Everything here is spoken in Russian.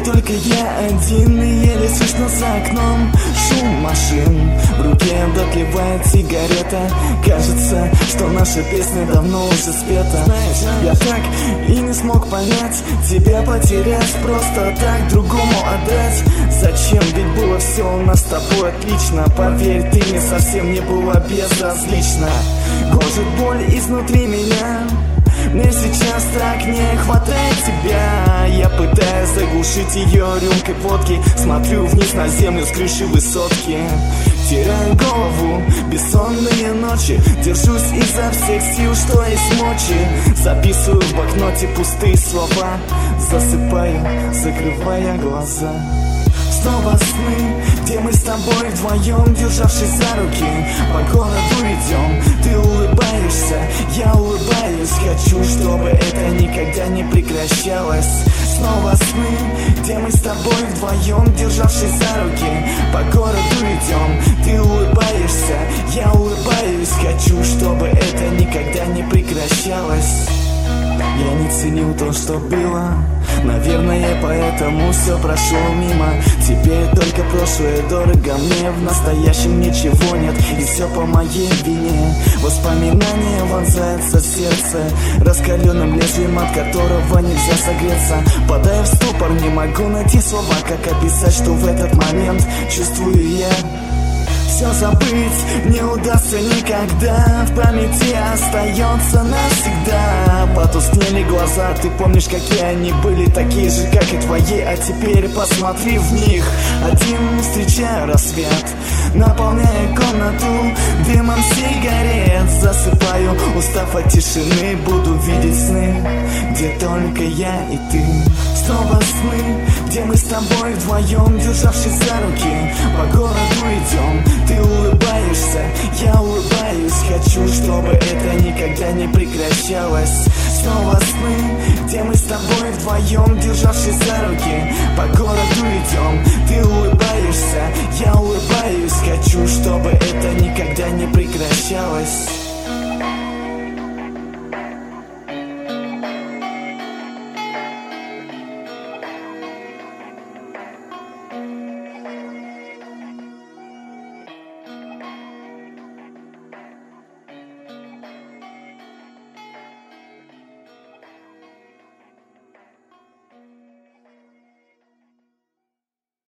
только я один, и еле слышно за окном шум машин. В руке дотлевает сигарета. Кажется, что наша песня давно уже спета. Знаешь, я так и не смог понять, тебя потерять, просто так другому отдать. Зачем? Ведь было все у нас с тобой отлично. Поверь, ты мне совсем не была безразлична. Гложет боль изнутри меня. Мне сейчас так не хватает тебя. Я пытаюсь заглушить ее рюмкой водки. Смотрю вниз на землю с крыши высотки. Теряю голову, бессонные ночи. Держусь изо всех сил, что есть мочи. Записываю в блокноте пустые слова. Засыпаю, закрывая глаза. Снова сны, где мы с тобой вдвоем, державшись за руки, по городу идем. Ты улыбаешься, я улыбаюсь. Хочу, чтобы это никогда не прекращалось. Снова сны, где мы с тобой вдвоем, державшись за руки, по городу идем. Ты улыбаешься, я улыбаюсь. Хочу, чтобы это никогда не прекращалось. Я не ценил то, что было. Наверное, поэтому все прошло мимо. Теперь только прошлое дорого мне. В настоящем ничего нет, и все по моей вине. Воспоминания вонзаются в сердце раскаленным лезвием, от которого нельзя согреться. Падая в ступор, не могу найти слова, как описать, что в этот момент чувствую я. Все забыть не удастся никогда. В памяти остается навсегда. Потускнели глаза, ты помнишь, какие они были, такие же, как и твои. А теперь посмотри в них. Один встречаю рассвет, наполняя комнату дымом сигарет. Засыпаю, устав от тишины, буду видеть сны, где только я и ты. Снова сны, где мы с тобой вдвоем, державшись за руки, по городу идем. Ты улыбаешься, я улыбаюсь. Хочу, чтобы это никогда не прекращалось. Снова сны, где мы с тобой вдвоем, державшись за руки,